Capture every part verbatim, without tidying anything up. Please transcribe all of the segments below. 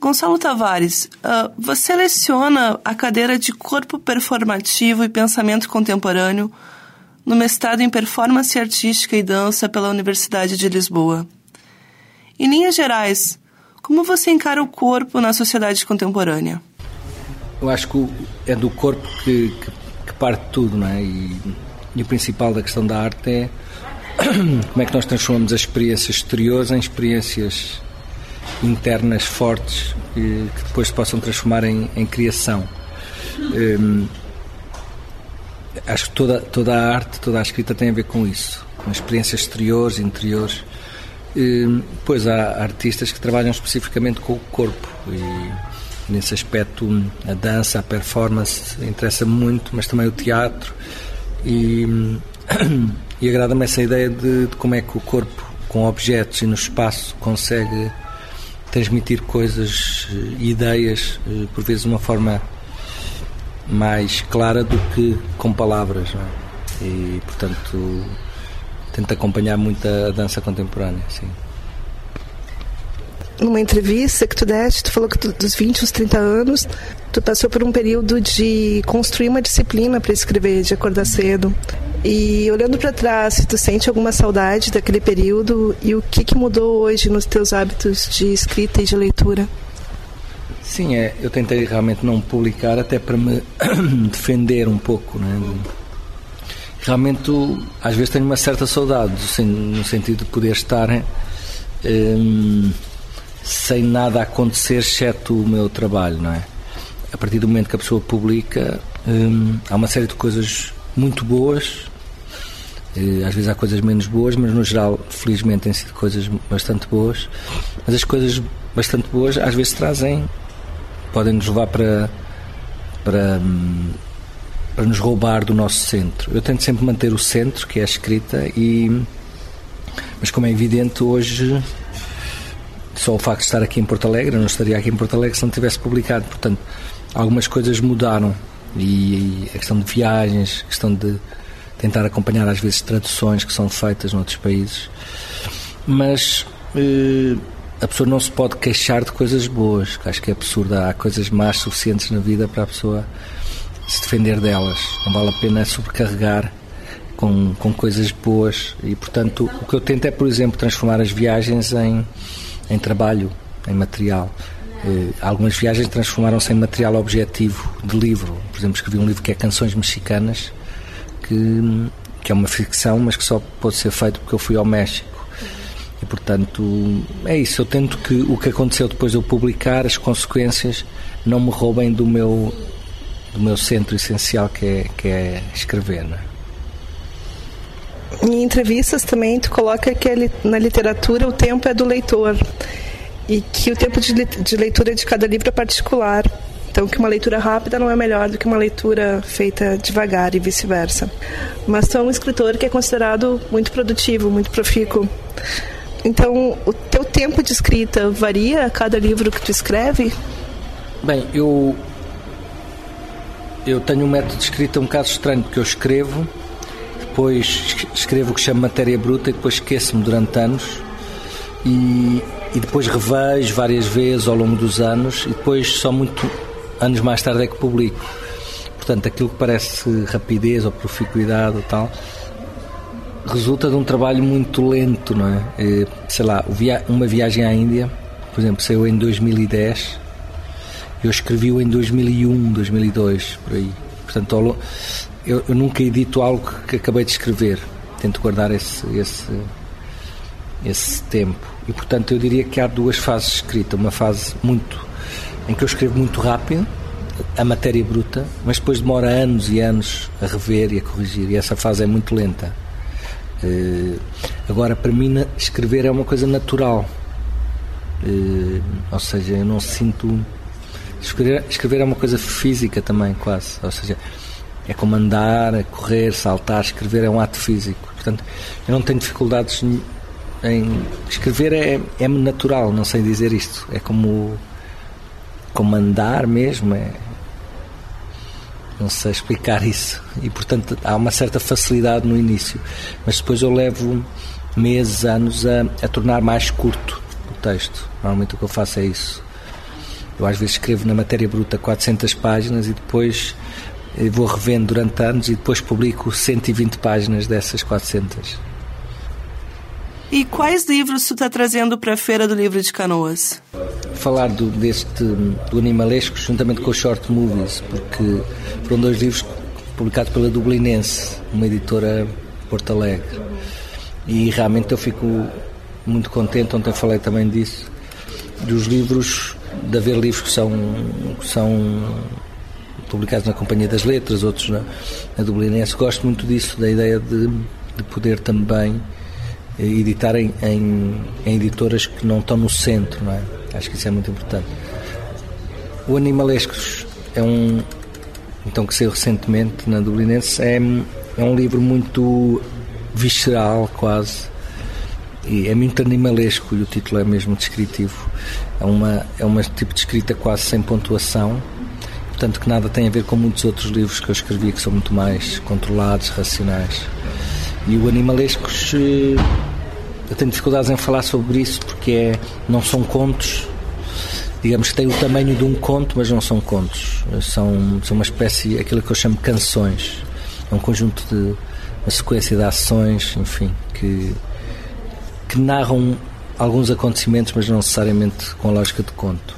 Gonçalo Tavares, uh, você leciona a cadeira de Corpo Performativo e Pensamento Contemporâneo no mestrado em Performance Artística e Dança pela Universidade de Lisboa. Em linhas gerais, como você encara o corpo na sociedade contemporânea? Eu acho que é do corpo que, que, que parte tudo, não é? E, e o principal da questão da arte é como é que nós transformamos as experiências exteriores em experiências internas fortes que, que depois se possam transformar em, em criação. Hum, acho que toda, toda a arte, toda a escrita tem a ver com isso, com experiências exteriores, interiores. Hum, pois há artistas que trabalham especificamente com o corpo e nesse aspecto a dança, a performance interessa-me muito, mas também o teatro e, e agrada-me essa ideia de, de como é que o corpo com objetos e no espaço consegue transmitir coisas, ideias, por vezes de uma forma mais clara do que com palavras, não é? E, portanto, tento acompanhar muito a dança contemporânea, sim. Numa entrevista que tu deste, tu falou que tu, dos vinte aos trinta anos, tu passou por um período de construir uma disciplina para escrever, de acordar cedo. E olhando para trás, tu sente alguma saudade daquele período e o que, que mudou hoje nos teus hábitos de escrita e de leitura? Sim, é, eu tentei realmente não publicar até para me defender um pouco, né? Realmente, às vezes tenho uma certa saudade, no sentido de poder estar hum, sem nada a acontecer, exceto o meu trabalho, não é? A partir do momento que a pessoa publica, hum, há uma série de coisas muito boas, às vezes há coisas menos boas, mas no geral, felizmente, têm sido coisas bastante boas. Mas as coisas bastante boas às vezes trazem, podem nos levar para, para, para nos roubar do nosso centro. Eu tento sempre manter o centro, que é a escrita, e, mas como é evidente, hoje só o facto de estar aqui em Porto Alegre, eu não estaria aqui em Porto Alegre se não tivesse publicado. Portanto, algumas coisas mudaram e a questão de viagens, a questão de tentar acompanhar às vezes traduções que são feitas noutros países, mas eh, a pessoa não se pode queixar de coisas boas, que acho que é absurdo. Há coisas más suficientes na vida para a pessoa se defender delas, não vale a pena sobrecarregar com, com coisas boas. E portanto o que eu tento é, por exemplo, transformar as viagens em, em trabalho, em material. Eh, algumas viagens transformaram-se em material objetivo de livro. Por exemplo, escrevi um livro que é Canções Mexicanas, Que, que é uma ficção, mas que só pode ser feito porque eu fui ao México. E, portanto, é isso. Eu tento que o que aconteceu depois de eu publicar, as consequências, não me roubem do meu, do meu centro essencial, que é, que é escrever, não é? Em entrevistas também tu coloca que na literatura o tempo é do leitor e que o tempo de, de leitura de cada livro é particular. Então, que uma leitura rápida não é melhor do que uma leitura feita devagar e vice-versa. Mas tu é um escritor que é considerado muito produtivo, muito profícuo. Então, o teu tempo de escrita varia a cada livro que tu escreve? Bem, eu, eu tenho um método de escrita um bocado estranho, porque eu escrevo, depois escrevo o que chamo matéria bruta e depois esqueço-me durante anos e, e depois revejo várias vezes ao longo dos anos e depois só muito anos mais tarde é que publico. Portanto, aquilo que parece rapidez ou proficuidade ou tal resulta de um trabalho muito lento, não é? É, sei lá, uma viagem à Índia, por exemplo, saiu em dois mil e dez, eu escrevi-o em dois mil e um, dois mil e dois, por aí. Portanto, eu, eu nunca edito algo que acabei de escrever, tento guardar esse, esse, esse tempo. E, portanto, eu diria que há duas fases de escrita, uma fase muito em que eu escrevo muito rápido, a matéria bruta, mas depois demora anos e anos a rever e a corrigir, e essa fase é muito lenta. Uh, agora, para mim, escrever é uma coisa natural, uh, ou seja, eu não sinto... Escrever, escrever é uma coisa física também, quase, ou seja, é como andar, correr, saltar. Escrever é um ato físico, portanto, eu não tenho dificuldades em... Escrever é, é natural, não sei dizer isto, é como... como andar mesmo, é... não sei explicar isso, e portanto há uma certa facilidade no início, mas depois eu levo meses, anos a, a tornar mais curto o texto. Normalmente o que eu faço é isso, Eu às vezes escrevo na matéria bruta quatrocentas páginas e depois vou revendo durante anos e depois publico cento e vinte páginas dessas quatrocentas. E quais livros tu está trazendo para a Feira do Livro de Canoas? Falar do, deste, do Animalesco juntamente com os Short Movies, porque foram dois livros publicados pela Dublinense, uma editora de Porto Alegre. E realmente eu fico muito contente, ontem falei também disso, dos livros, de haver livros que são, que são publicados na Companhia das Letras, outros na, na Dublinense. Gosto muito disso, da ideia de, de poder também editar em, em, em editoras que não estão no centro, não é? Acho que isso é muito importante. O Animalescos é um, então, que saiu recentemente na Dublinense, é, é um livro muito visceral, quase, e é muito animalesco, e o título é mesmo descritivo. É uma é um tipo de escrita quase sem pontuação, portanto que nada tem a ver com muitos outros livros que eu escrevi, que são muito mais controlados, racionais. E o Animalescos, eu tenho dificuldades em falar sobre isso, porque é, não são contos, digamos que têm o tamanho de um conto, mas não são contos, são, são uma espécie, aquilo que eu chamo de canções. É um conjunto de, uma sequência de ações, enfim, que, que narram alguns acontecimentos, mas não necessariamente com a lógica de conto.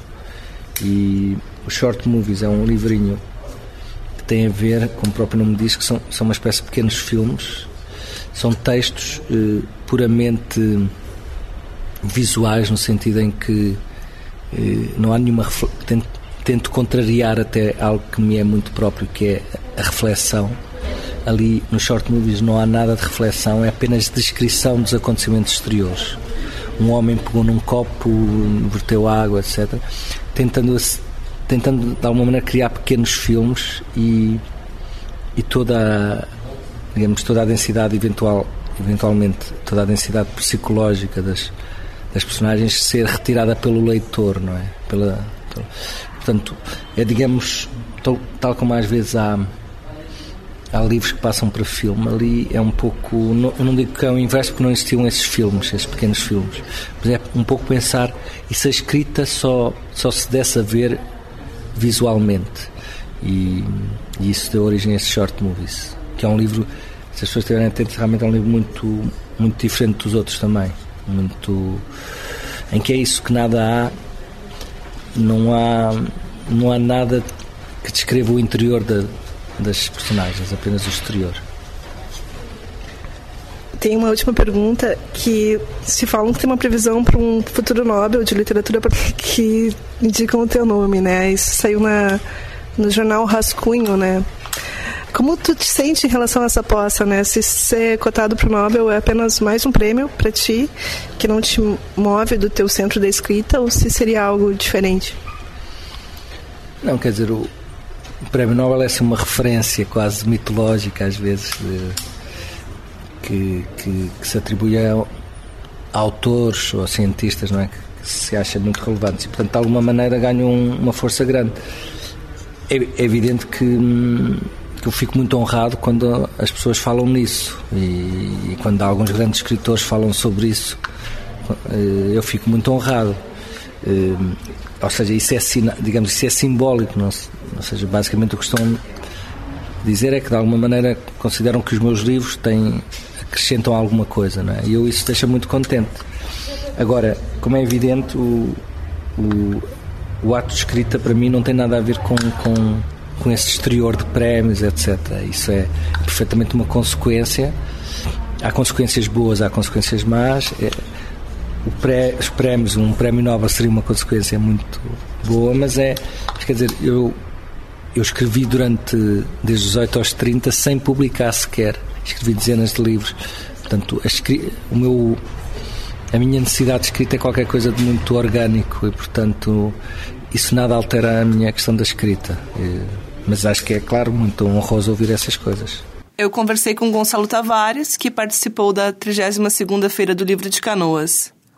E o Short Movies é um livrinho que tem a ver, como o próprio nome diz, que são, são uma espécie de pequenos filmes. São textos eh, puramente visuais, no sentido em que eh, não há nenhuma... Tento, tento contrariar até algo que me é muito próprio, que é a reflexão. Ali nos Short Movies não há nada de reflexão, é apenas descrição dos acontecimentos exteriores. Um homem pegou num copo, verteu água, etcétera. Tentando, tentando de alguma maneira criar pequenos filmes e, e toda a... digamos, toda a densidade eventual, eventualmente, toda a densidade psicológica das, das personagens ser retirada pelo leitor, não é? Pela, pela, portanto, é, digamos, tal, tal como às vezes há, há livros que passam para filme, ali é um pouco, não, eu não digo que é o inverso, porque não existiam esses filmes, esses pequenos filmes, mas é um pouco pensar, e se a escrita só, só se desse a ver visualmente, e, e isso deu origem a esses Short Movies, que é um livro, se as pessoas estiverem atentas, realmente é um livro muito, muito diferente dos outros também, muito, em que é isso, que nada há, não há, não há nada que descreva o interior da, das personagens, apenas o exterior. Tem uma última pergunta, que se falam que tem uma previsão para um futuro Nobel de literatura que indicam o teu nome, né? Isso saiu na, no jornal Rascunho, né? Como tu te sente em relação a essa aposta, né? Se ser cotado para o Nobel é apenas mais um prêmio para ti, que não te move do teu centro da escrita, ou se seria algo diferente? Não, quer dizer, o, o Prémio Nobel é assim uma referência quase mitológica, às vezes, de, que, que, que se atribui a, a autores ou a cientistas, não é? Que, que se acha muito relevantes e, portanto, de alguma maneira ganham uma força grande. É, é evidente que... Hum, eu fico muito honrado quando as pessoas falam nisso e, e quando alguns grandes escritores falam sobre isso, eu fico muito honrado. Ou seja, isso é, digamos, isso é simbólico, não? Ou seja, basicamente o que estão a dizer é que de alguma maneira consideram que os meus livros têm, acrescentam alguma coisa, não é? E eu, isso deixa muito contente. Agora, como é evidente, o, o, o ato de escrita para mim não tem nada a ver com, com com esse exterior de prémios, etcétera. Isso é perfeitamente uma consequência. Há consequências boas, há consequências más. É, o pré, os prémios, um prémio Nobel seria uma consequência muito boa, mas é, quer dizer, eu, eu escrevi durante, desde os dezoito aos trinta, sem publicar sequer. Escrevi dezenas de livros. Portanto, a, o meu, a minha necessidade de escrita é qualquer coisa de muito orgânico e, portanto, isso nada altera a minha questão da escrita. E, mas acho que é, claro, muito honroso ouvir essas coisas. Eu conversei com Gonçalo Tavares, que participou da trigésima segunda Feira do Livro de Canoas.